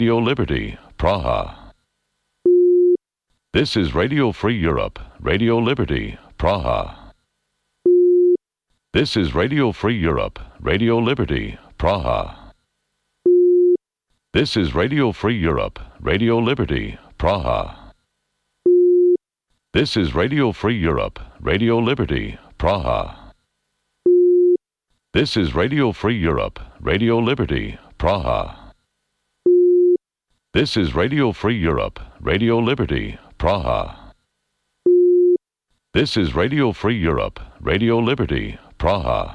Radio Liberty, Praha. This is Radio Free Europe, Radio Liberty, Praha. This is Radio Free Europe, Radio Liberty, Praha. This is Radio Free Europe, Radio Liberty, Praha. This is Radio Free Europe, Radio Liberty, Praha. This is Radio Free Europe, Radio Liberty, Praha. This is Radio Free Europe, Radio Liberty, Praha. This is Radio Free Europe, Radio Liberty, Praha.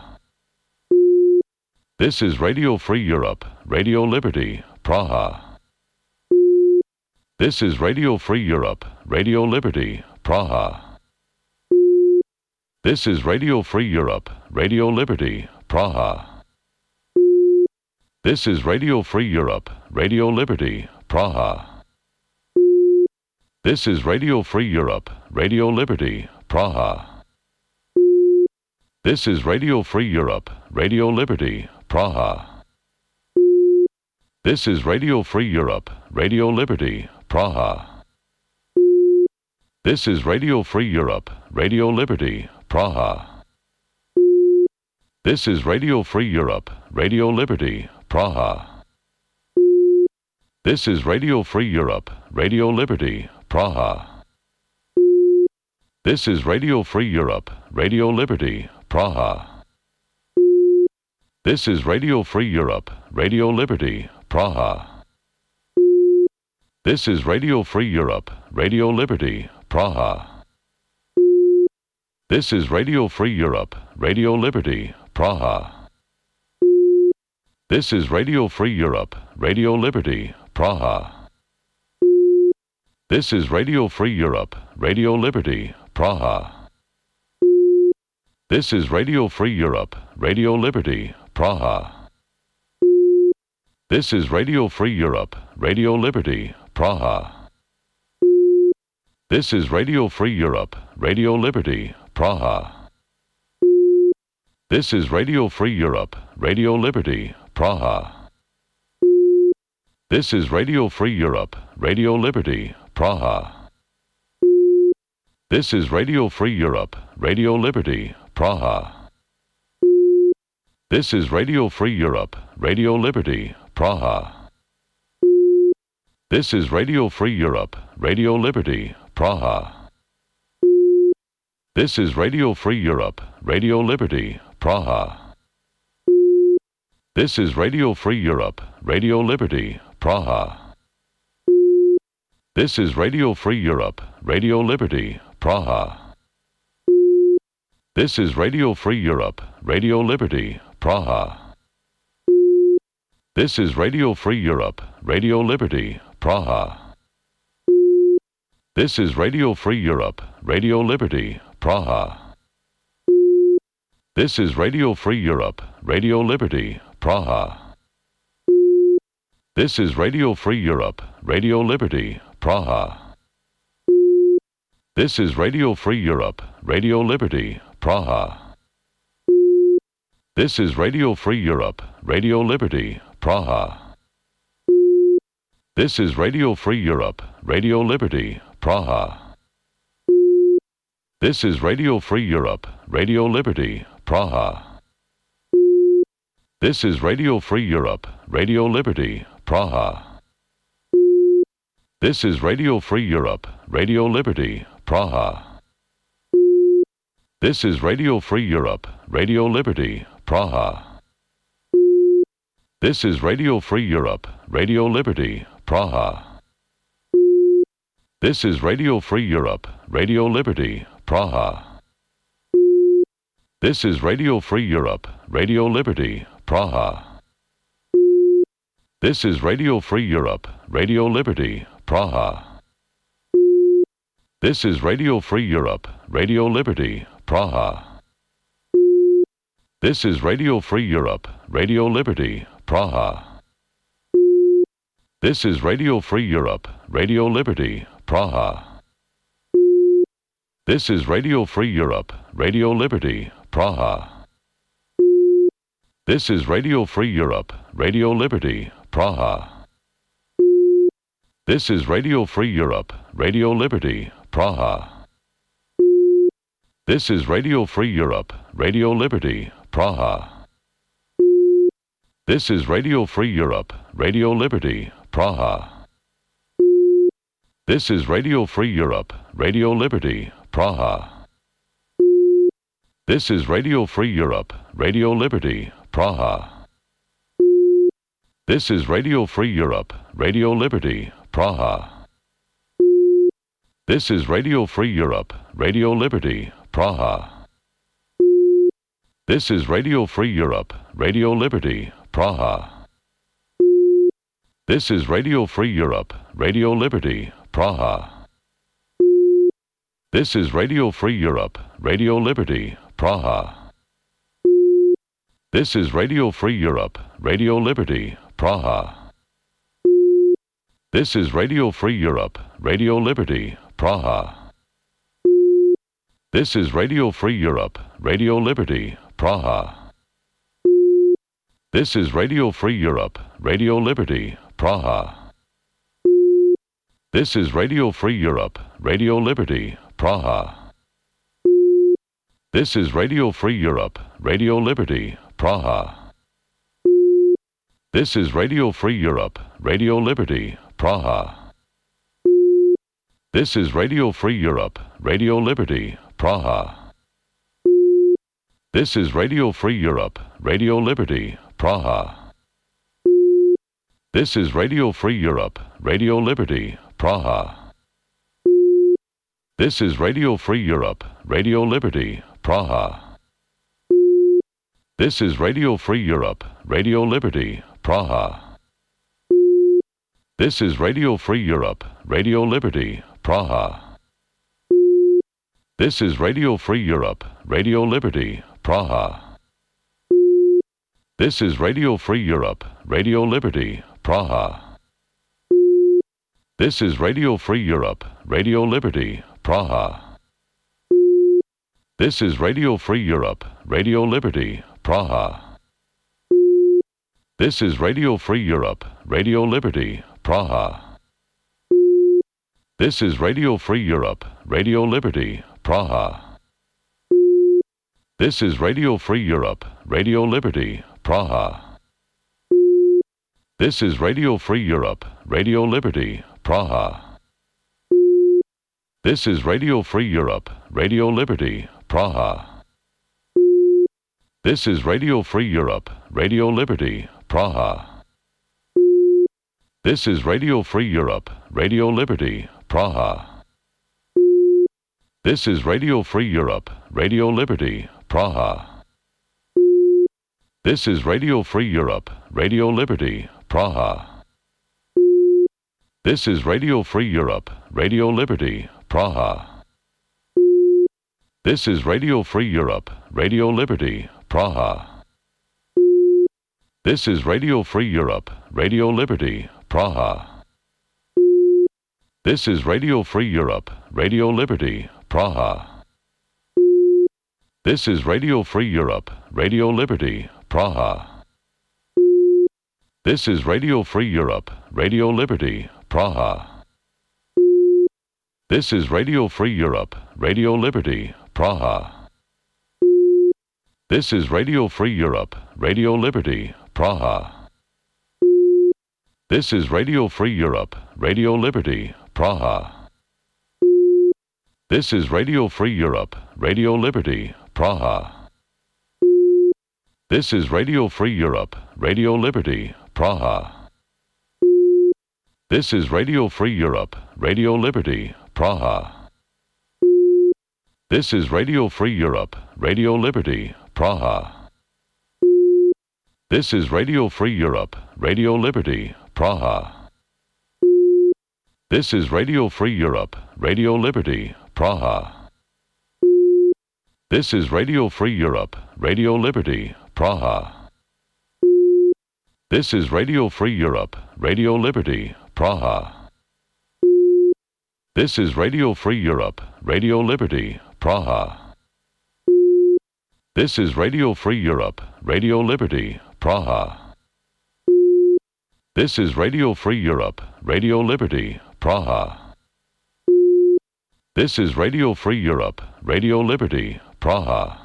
This is Radio Free Europe, Radio Liberty, Praha. This is Radio Free Europe, Radio Liberty, Praha. This is Radio Free Europe, Radio Liberty, Praha. This is Radio Free Europe, Radio Liberty, Praha. This is Radio Free Europe, Radio Liberty, Praha. This is Radio Free Europe, Radio Liberty, Praha. This is Radio Free Europe, Radio Liberty, Praha. This is Radio Free Europe, Radio Liberty, Praha. This is Radio Free Europe, Radio Liberty, Praha. This is Radio Free Europe, Radio Liberty, Praha. This is Radio Free Europe, Radio Liberty, Praha. This is Radio Free Europe, Radio Liberty, Praha. This is Radio Free Europe, Radio Liberty, Praha. This is Radio Free Europe, Radio Liberty, Praha. This is Radio Free Europe, Radio Liberty, Praha. This is Radio Free Europe, Radio Liberty, Praha. This is Radio Free Europe, Radio Liberty, Praha. This is Radio Free Europe, Radio Liberty, Praha. This is Radio Free Europe, Radio Liberty, Praha. This is Radio Free Europe, Radio Liberty, Praha. This is Radio Free Europe, Radio Liberty, Praha. This is Radio Free Europe, Radio Liberty, Praha. This is Radio Free Europe, Radio Liberty, Praha. This is Radio Free Europe, Radio Liberty, Praha. This is Radio Free Europe, Radio Liberty, Praha. This is Radio Free Europe, Radio Liberty, Praha. This is Radio Free Europe, Radio Liberty, Praha. This is Radio Free Europe, Radio Liberty, Praha. This is Radio Free Europe, Radio Liberty, Praha. This is Radio Free Europe, Radio Liberty, Praha. This is Radio Free Europe, Radio Liberty, Praha. This is Radio Free Europe, Radio Liberty, Praha. This is Radio Free Europe, Radio Liberty, Praha. This is Radio Free Europe, Radio Liberty, Praha. This is Radio Free Europe, Radio Liberty, Praha. This is Radio Free Europe, Radio Liberty, Praha. This is Radio Free Europe, Radio Liberty, Praha. This is Radio Free Europe, Radio Liberty, Praha. This is Radio Free Europe, Radio Liberty, Praha. This is Radio Free Europe, Radio Liberty, Praha. This is Radio Free Europe, Radio Liberty, Praha. This is Radio Free Europe, Radio Liberty, Praha. This is Radio Free Europe, Radio Liberty, Praha. This is Radio Free Europe, Radio Liberty, Praha. This is Radio Free Europe, Radio Liberty, Praha. This is Radio Free Europe, Radio Liberty, Praha. This is Radio Free Europe, Radio Liberty, Praha. This is Radio Free Europe, Radio Liberty, Praha. This is Radio Free Europe, Radio Liberty, Praha. This is Radio Free Europe, Radio Liberty, Praha. This is Radio Free Europe, Radio Liberty, Praha. This is Radio Free Europe, Radio Liberty, Praha. This is Radio Free Europe, Radio Liberty, Praha. This is Radio Free Europe, Radio Liberty, Praha. This is Radio Free Europe, Radio Liberty, Praha. This is Radio Free Europe, Radio Liberty, Praha. This is Radio Free Europe, Radio Liberty, Praha. This is Radio Free Europe, Radio Liberty, Praha. This is Radio Free Europe, Radio Liberty, Praha. This is Radio Free Europe, Radio Liberty, Praha. This is Radio Free Europe, Radio Liberty, Praha. This is Radio Free Europe, Radio Liberty, Praha. This is Radio Free Europe, Radio Liberty, Praha. This is Radio Free Europe, Radio Liberty, Praha. This is Radio Free Europe, Radio Liberty, Praha. This is Radio Free Europe, Radio Liberty, Praha. This is Radio Free Europe, Radio Liberty, Praha. This is Radio Free Europe, Radio Liberty, Praha. This is Radio Free Europe, Radio Liberty, Praha. This is Radio Free Europe, Radio Liberty, Praha. This is Radio Free Europe, Radio Liberty, Praha. This is Radio Free Europe, Radio Liberty, Praha. This is Radio Free Europe, Radio Liberty, Praha. This is Radio Free Europe, Radio Liberty, Praha. This is Radio Free Europe, Radio Liberty, Praha. This is Radio Free Europe, Radio Liberty, Praha. This is Radio Free Europe, Radio Liberty, Praha. This is Radio Free Europe, Radio Liberty, Praha. This is Radio Free Europe, Radio Liberty, Praha. This is Radio Free Europe, Radio Liberty, Praha. This is Radio Free Europe, Radio Liberty, Praha. This is Radio Free Europe, Radio Liberty, Praha. This is Radio Free Europe, Radio Liberty, Praha. This is Radio Free Europe, Radio Liberty, Praha. This is Radio Free Europe, Radio Liberty, Praha. This is Radio Free Europe, Radio Liberty, Praha. This is Radio Free Europe, Radio Liberty, Praha. This is Radio Free Europe, Radio Liberty, Praha. This is Radio Free Europe, Radio Liberty, Praha. This is Radio Free Europe, Radio Liberty, Praha. This is Radio Free Europe, Radio Liberty, Praha. This is Radio Free Europe, Radio Liberty, Praha. This is Radio Free Europe, Radio Liberty, Praha. This is Radio Free Europe, Radio Liberty, Praha. This is Radio Free Europe, Radio Liberty, Praha. This is Radio Free Europe, Radio Liberty, Praha. This is Radio Free Europe, Radio Liberty, Praha. This is Radio Free Europe, Radio Liberty, Praha. This is Radio Free Europe, Radio Liberty, Praha. This is Radio Free Europe, Radio Liberty, Praha. This is Radio Free Europe, Radio Liberty, Praha. This is Radio Free Europe, Radio Liberty, Praha. This is Radio Free Europe, Radio Liberty, Praha. This is Radio Free Europe, Radio Liberty, Praha. This is Radio Free Europe, Radio Liberty, Praha.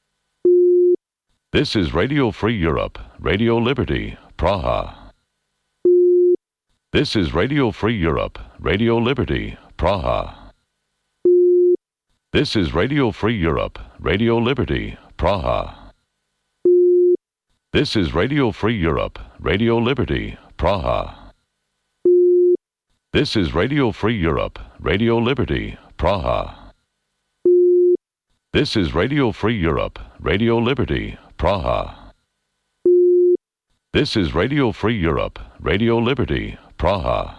This is Radio Free Europe, Radio Liberty, Praha. This is Radio Free Europe, Radio Liberty, Praha. This is Radio Free Europe, Radio Liberty, Praha. This is Radio Free Europe, Radio Liberty, Praha. This is Radio Free Europe, Radio Liberty, Praha. This is Radio Free Europe, Radio Liberty, Praha. This is Radio Free Europe, Radio Liberty, Praha.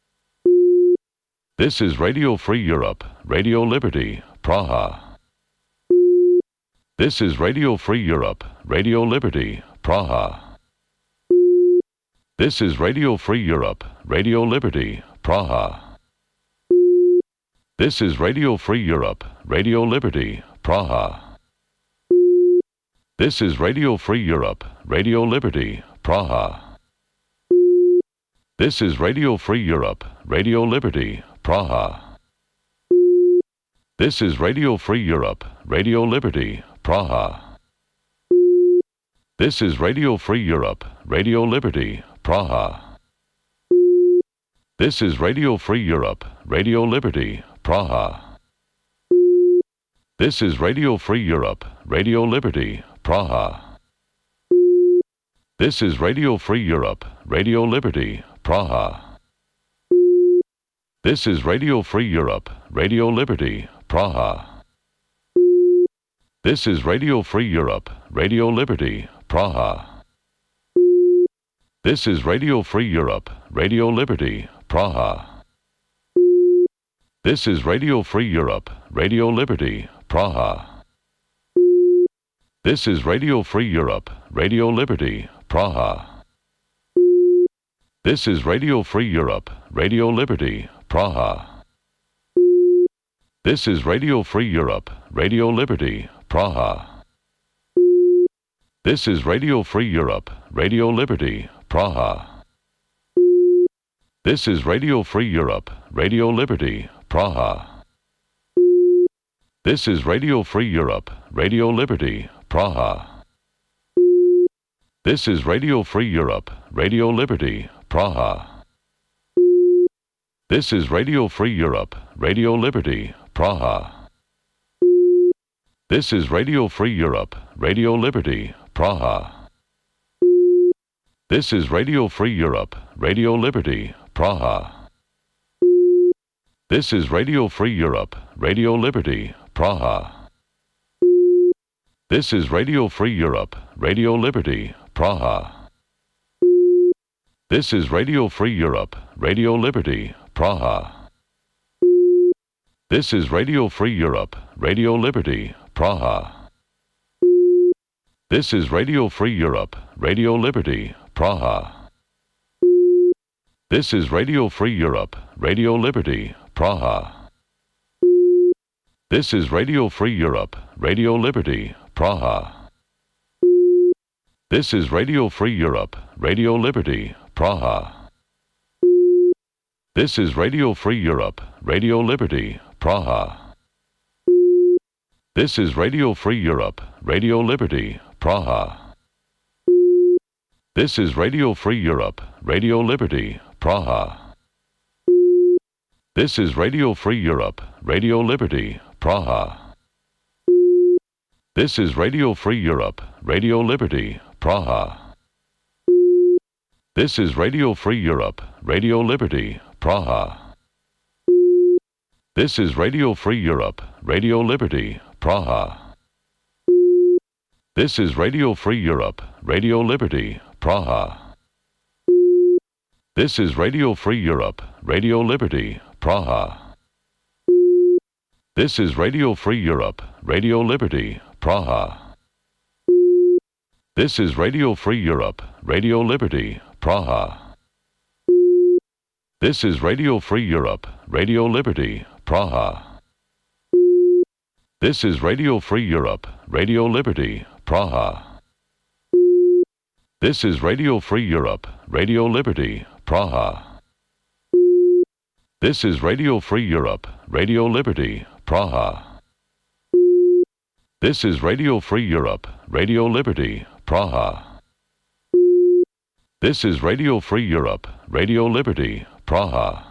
This is Radio Free Europe, Radio Liberty, Praha. This is Radio Free Europe, Radio Liberty, Praha. This is Radio Free Europe, Radio Liberty, Praha. This is Radio Free Europe, Radio Liberty, Praha. This is Radio Free Europe, Radio Liberty, Praha. This is Radio Free Europe, Radio Liberty, Praha. This is Radio Free Europe, Radio Liberty, Praha. This is Radio Free Europe, Radio Liberty, Praha. This is Radio Free Europe, Radio Liberty, Praha. This is Radio Free Europe, Radio Liberty, Praha. This is Radio Free Europe, Radio Liberty, Praha. This is Radio Free Europe, Radio Liberty, Praha. This is Radio Free Europe, Radio Liberty, Praha. This is Radio Free Europe, Radio Liberty, Praha. This is Radio Free Europe, Radio Liberty, Praha. This is Radio Free Europe, Radio Liberty, Praha. This is Radio Free Europe, Radio Liberty, Praha. This is Radio Free Europe, Radio Liberty, Praha. This is Radio Free Europe, Radio Liberty, Praha. This is Radio Free Europe, Radio Liberty, Praha. This is Radio Free Europe, Radio Liberty, Praha. This is Radio Free Europe, Radio Liberty, Praha. This is Radio Free Europe, Radio Liberty, Praha. This is Radio Free Europe, Radio Liberty, Praha. This is Radio Free Europe, Radio Liberty, Praha. This is Radio Free Europe, Radio Liberty, Praha. This is Radio Free Europe, Radio Liberty, Praha. This is Radio Free Europe, Radio Liberty, Praha. This is Radio Free Europe, Radio Liberty, Praha. This is Radio Free Europe, Radio Liberty, Praha. This is Radio Free Europe, Radio Liberty, Praha. This is Radio Free Europe, Radio Liberty, Praha. This is Radio Free Europe, Radio Liberty, Praha. This is Radio Free Europe, Radio Liberty, Praha. This is Radio Free Europe, Radio Liberty, Praha. This is Radio Free Europe, Radio Liberty, Praha. This is Radio Free Europe, Radio Liberty, Praha. This is Radio Free Europe, Radio Liberty, Praha. This is Radio Free Europe, Radio Liberty, Praha. This is Radio Free Europe, Radio Liberty, Praha. This is Radio Free Europe, Radio Liberty, Praha. This is Radio Free Europe, Radio Liberty, Praha. This is Radio Free Europe, Radio Liberty, Praha. This is Radio Free Europe, Radio Liberty, Praha. This is Radio Free Europe, Radio Liberty, Praha. This is Radio Free Europe, Radio Liberty, Praha. This is Radio Free Europe, Radio Liberty, Praha. This is Radio Free Europe, Radio Liberty, Praha. This is Radio Free Europe, Radio Liberty, Praha. This is Radio Free Europe, Radio Liberty, Praha.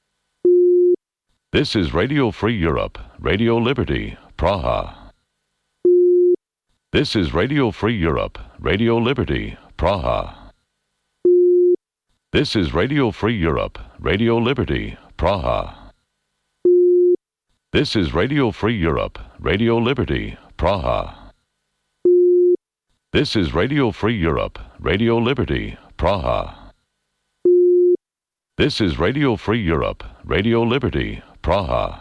This is Radio Free Europe, Radio Liberty, Praha. This is Radio Free Europe, Radio Liberty, Praha. This is Radio Free Europe, Radio Liberty, Praha. This is Radio Free Europe, Radio Liberty, Praha. This is Radio Free Europe, Radio Liberty, Praha. This is Radio Free Europe, Radio Liberty, Praha.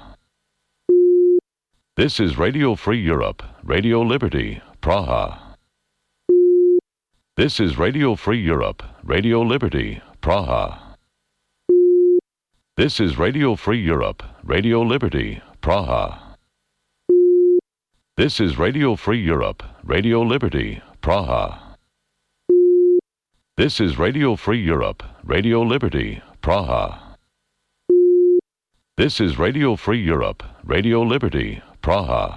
This is Radio Free Europe, Radio Liberty, Praha. This is Radio Free Europe, Radio Liberty, Praha. This is Radio Free Europe, Radio Liberty, Praha. This is Radio Free Europe, Radio Liberty, Praha. This is Radio Free Europe, Radio Liberty, Praha. This is Radio Free Europe, Radio Liberty, Praha.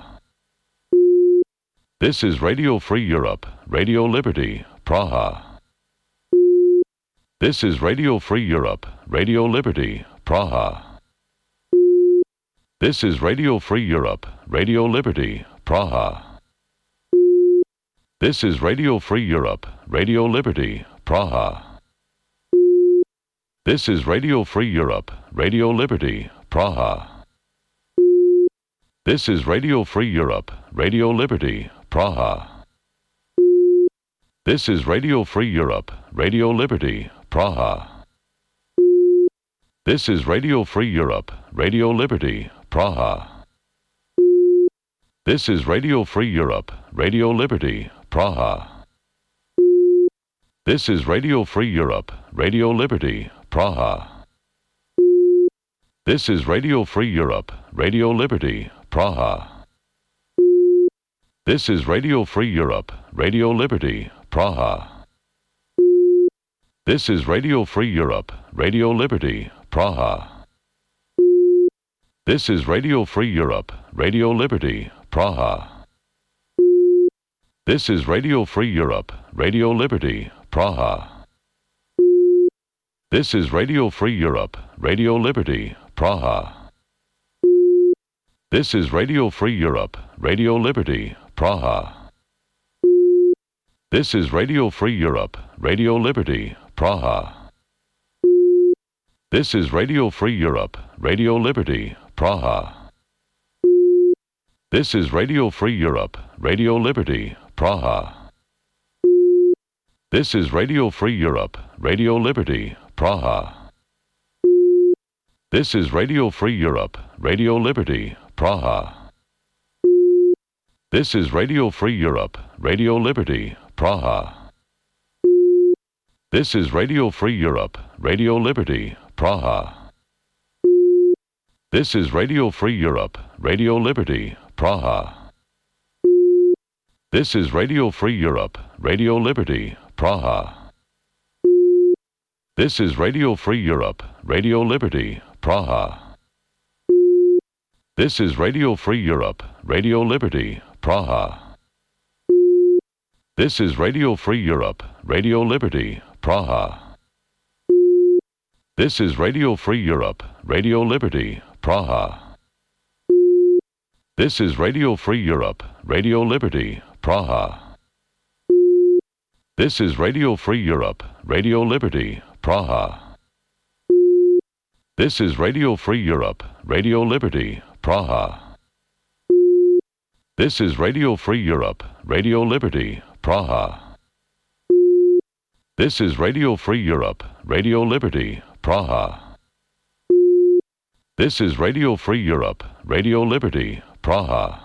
This is Radio Free Europe, Radio Liberty, Praha. This is Radio Free Europe, Radio Liberty, Praha. This is Radio Free Europe, Radio Liberty, Praha. This is Radio Free Europe, Radio Liberty, Praha. This is Radio Free Europe, Radio Liberty, Praha. This is Radio Free Europe, Radio Liberty, Praha. This is Radio Free Europe, Radio Liberty, Praha. This is Radio Free Europe, Radio Liberty, Praha. This is Radio Free Europe, Radio Liberty, Praha. This is Radio Free Europe, Radio Liberty, Praha. This is Radio Free Europe, Radio Liberty, Praha. This is Radio Free Europe, Radio Liberty, Praha. This is Radio Free Europe, Radio Liberty, Praha. This is Radio Free Europe, Radio Liberty, Praha. This is Radio Free Europe, Radio Liberty, Praha. This is Radio Free Europe, Radio Liberty, Praha. This is Radio Free Europe, Radio Liberty, Praha. This is Radio Free Europe, Radio Liberty, Praha. This is Radio Free Europe, Radio Liberty, Praha. This is Radio Free Europe, Radio Liberty, Praha. This is Radio Free Europe, Radio Liberty, Praha. This is Radio Free Europe, Radio Liberty, Praha. This is Radio Free Europe, Radio Liberty, Praha. This is Radio Free Europe, Radio Liberty, Praha. This is Radio Free Europe, Radio Liberty, Praha. This is Radio Free Europe, Radio Liberty, Praha. This is Radio Free Europe, Radio Liberty, Praha. This is Radio Free Europe, Radio Liberty, Praha. This is Radio Free Europe, Radio Liberty, Praha. This is Radio Free Europe, Radio Liberty, Praha. This is Radio Free Europe, Radio Liberty, Praha. This is Radio Free Europe, Radio Liberty, Praha. This is Radio Free Europe, Radio Liberty, Praha. This is Radio Free Europe, Radio Liberty, Praha. This is Radio Free Europe, Radio Liberty, Praha. This is Radio Free Europe, Radio Liberty, Praha.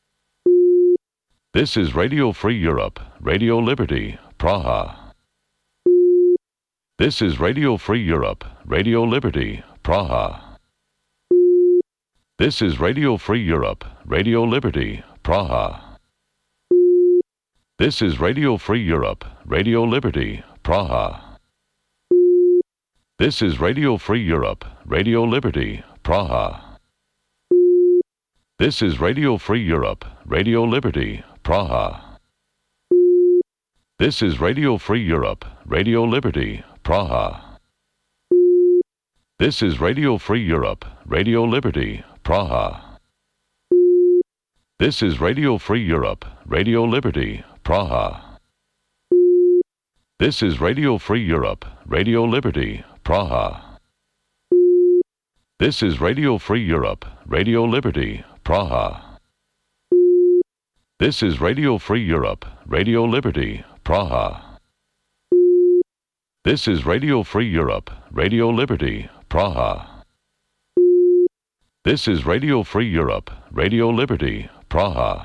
This is Radio Free Europe, Radio Liberty, Praha. This is Radio Free Europe, Radio Liberty, Praha. This is Radio Free Europe, Radio Liberty, Praha. This is Radio Free Europe, Radio Liberty, Praha. This is Radio Free Europe, Radio Liberty, Praha. This is Radio Free Europe, Radio Liberty, Praha. This is Radio Free Europe, Radio Liberty, Praha. This is Radio Free Europe, Radio Liberty, Praha. This is Radio Free Europe, Radio Liberty, Praha. This is Radio Free Europe, Radio Liberty, Praha. This is Radio Free Europe, Radio Liberty, Praha. This is Radio Free Europe, Radio Liberty, Praha. This is Radio Free Europe, Radio Liberty, Praha. This is Radio Free Europe, Radio Liberty, Praha.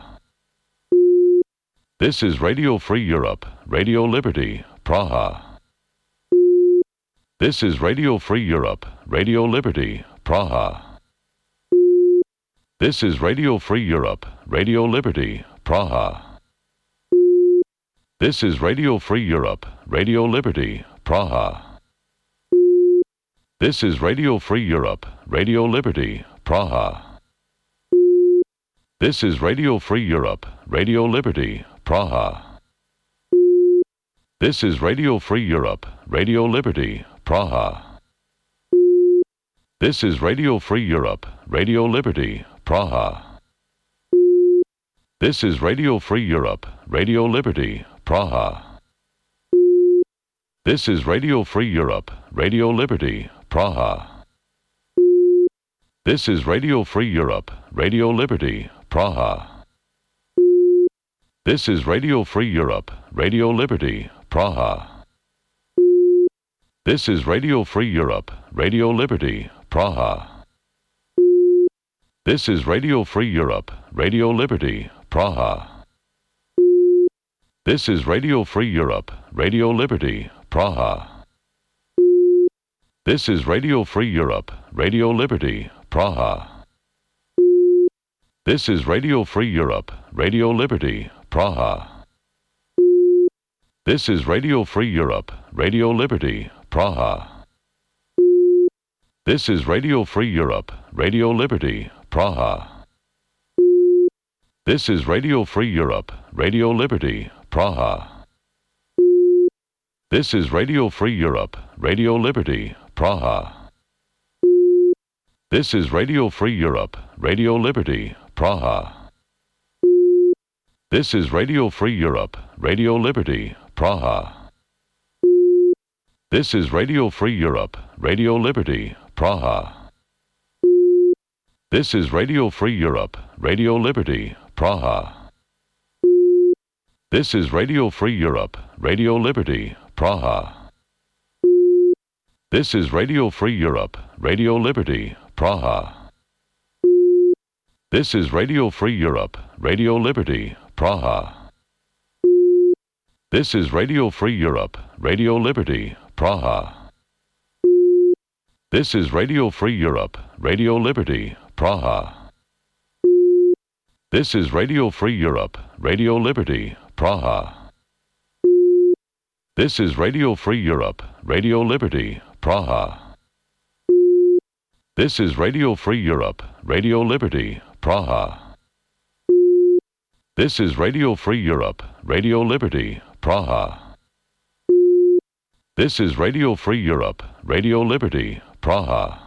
This is Radio Free Europe, Radio Liberty, Praha. This is Radio Free Europe, Radio Liberty, Praha. This is Radio Free Europe, Radio Liberty, Praha. This is Radio Free Europe, Radio Liberty, Praha. This is Radio Free Europe, Radio Liberty, Praha. This is Radio Free Europe, Radio Liberty, Praha. This is Radio Free Europe, Radio Liberty, Praha. This is Radio Free Europe, Radio Liberty, Praha. This is Radio Free Europe, Radio Liberty, Praha. This is Radio Free Europe, Radio Liberty, Praha. This is Radio Free Europe, Radio Liberty, Praha. This is Radio Free Europe, Radio Liberty, Praha. This is Radio Free Europe, Radio Liberty, Praha. This is Radio Free Europe, Radio Liberty, Praha. This is Radio Free Europe, Radio Liberty, Praha. This is Radio Free Europe, Radio Liberty, Praha. This is Radio Free Europe, Radio Liberty, Praha. This is Radio Free Europe, Radio Liberty, Praha. This is Radio Free Europe, Radio Liberty, Praha. This is Radio Free Europe, Radio Liberty, Praha. This is Radio Free Europe, Radio Liberty, Praha. This is Radio Free Europe, Radio Liberty, Praha. This is Radio Free Europe, Radio Liberty, Praha. This is Radio Free Europe, Radio Liberty, Praha. This is Radio Free Europe, Radio Liberty, Praha. This is Radio Free Europe, Radio Liberty, Praha. This is Radio Free Europe, Radio Liberty, Praha. This is Radio Free Europe, Radio Liberty, Praha. This is Radio Free Europe, Radio Liberty, Praha. This is Radio Free Europe, Radio Liberty, Praha. This is Radio Free Europe, Radio Liberty, Praha. This is Radio Free Europe, Radio Liberty, Praha. This is Radio Free Europe, Radio Liberty, Praha. This is Radio Free Europe, Radio Liberty, Praha. This is Radio Free Europe, Radio Liberty, Praha.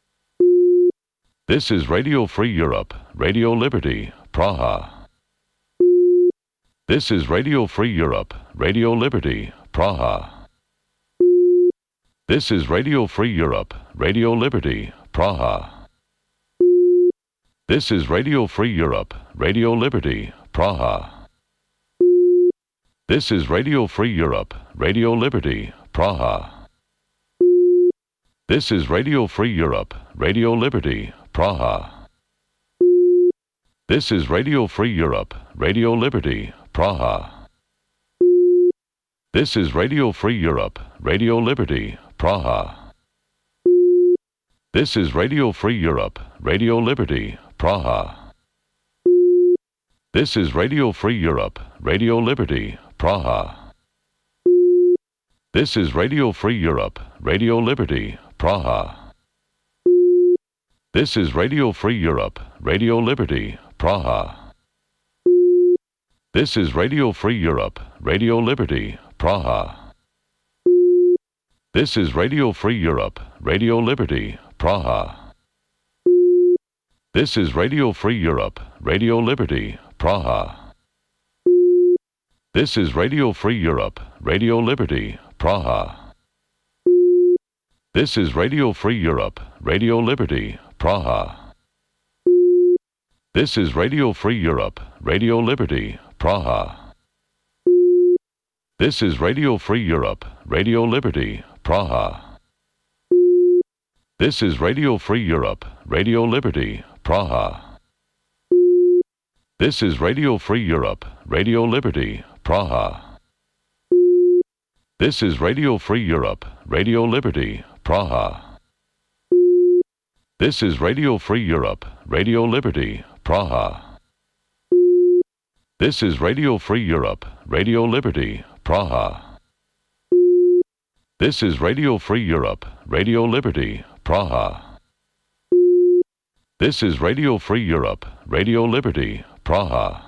This is Radio Free Europe, Radio Liberty, Praha. This is Radio Free Europe, Radio Liberty, Praha. This is Radio Free Europe, Radio Liberty, Praha. This is Radio Free Europe, Radio Liberty, Praha. This is Radio Free Europe, Radio Liberty, Praha. This is Radio Free Europe, Radio Liberty, Praha. This is Radio Free Europe, Radio Liberty, Praha. This is Radio Free Europe, Radio Liberty, Praha. This is Radio Free Europe, Radio Liberty, Praha. This is Radio Free Europe, Radio Liberty, Praha. This is Radio Free Europe, Radio Liberty, Praha. This is Radio Free Europe, Radio Liberty, Praha. This is Radio Free Europe, Radio Liberty, Praha. This is Radio Free Europe, Radio Liberty, Praha. This is Radio Free Europe, Radio Liberty, Praha. This is Radio Free Europe, Radio Liberty, Praha. This is Radio Free Europe, Radio Liberty, Praha. This is Radio Free Europe, Radio Liberty, Praha. This is Radio Free Europe, Radio Liberty, Praha. This is Radio Free Europe, Radio Liberty, Praha. This is Radio Free Europe, Radio Liberty, Praha. This is Radio Free Europe, Radio Liberty, Praha. This is Radio Free Europe, Radio Liberty, Praha. This is Radio Free Europe, Radio Liberty, Praha. This is Radio Free Europe, Radio Liberty, Praha. This is Radio Free Europe, Radio Liberty, Praha.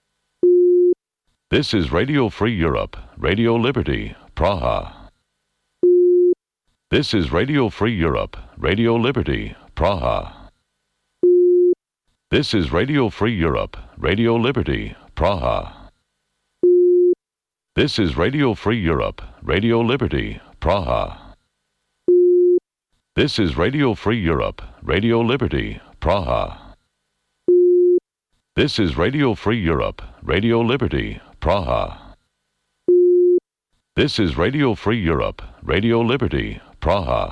This is Radio Free Europe, Radio Liberty, Praha. This is Radio Free Europe, Radio Liberty, Praha. This is Radio Free Europe, Radio Liberty, Praha. This is Radio Free Europe, Radio Liberty, Praha. This is Radio Free Europe, Radio Liberty, Praha. This is Radio Free Europe, Radio Liberty, Praha. This is Radio Free Europe, Radio Liberty, Praha.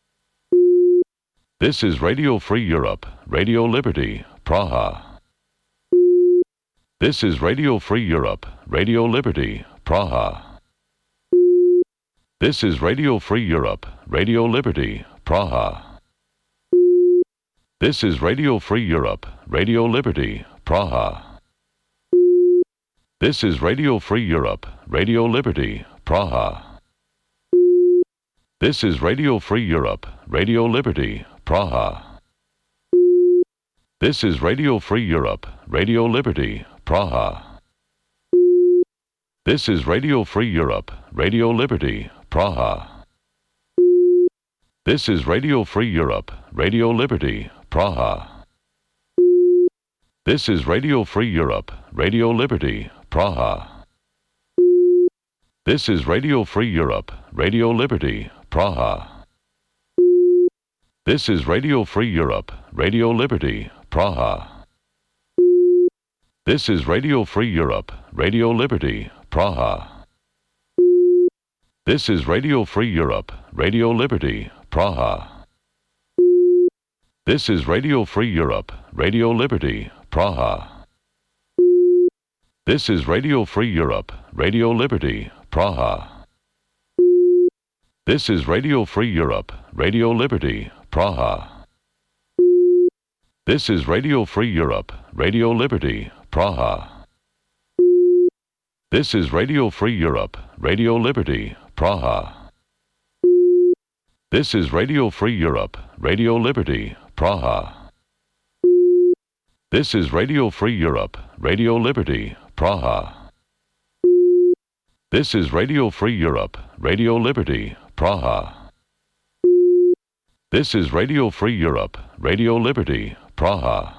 This is Radio Free Europe, Radio Liberty, Praha. This is Radio Free Europe, Radio Liberty, Praha. This is Radio Free Europe, Radio Liberty, Praha. This is Radio Free Europe, Radio Liberty, Praha. This is Radio Free Europe, Radio Liberty, Praha. This is Radio Free Europe, Radio Liberty, Praha. This is Radio Free Europe, Radio Liberty, Praha. This is Radio Free Europe, Radio Liberty, Praha. This is Radio Free Europe, Radio Liberty, Praha. This is Radio Free Europe, Radio Liberty, Praha. This is Radio Free Europe, Radio Liberty, Praha. This is Radio Free Europe, Radio Liberty, Praha. This is Radio Free Europe, Radio Liberty, Praha. This is Radio Free Europe, Radio Liberty, Praha. This is Radio Free Europe, Radio Liberty, Praha. This is Radio Free Europe, Radio Liberty, Praha. This is Radio Free Europe, Radio Liberty, Praha. This is Radio Free Europe, Radio Liberty, Praha. This is Radio Free Europe, Radio Liberty, Praha. This is Radio Free Europe, Radio Liberty, Praha. This is Radio Free Europe, Radio Liberty, Praha. This is Radio Free Europe, Radio Liberty, Praha. This is Radio Free Europe, Radio Liberty, Praha.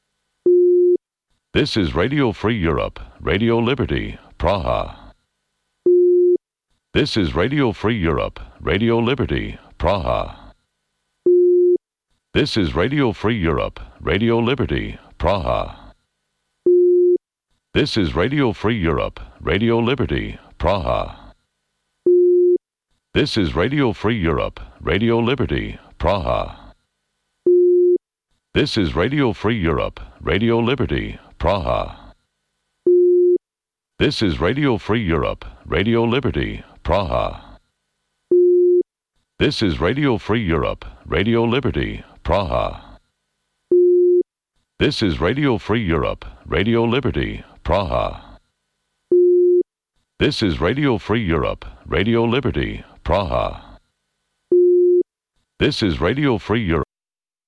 This is Radio Free Europe, Radio Liberty, Praha. This is Radio Free Europe, Radio Liberty, Praha. This is Radio Free Europe, Radio Liberty, Praha. This is Radio Free Europe, Radio Liberty, Praha. This is Radio Free Europe, Radio Liberty, Praha. This is Radio Free Europe, Radio Liberty, Praha. This is Radio Free Europe, Radio Liberty, Praha. This is Radio Free Europe, Radio Liberty, Praha. This is Radio Free Europe, Radio Liberty, Praha. This is Radio Free Europe, Radio Liberty, Praha. This is Radio Free Europe.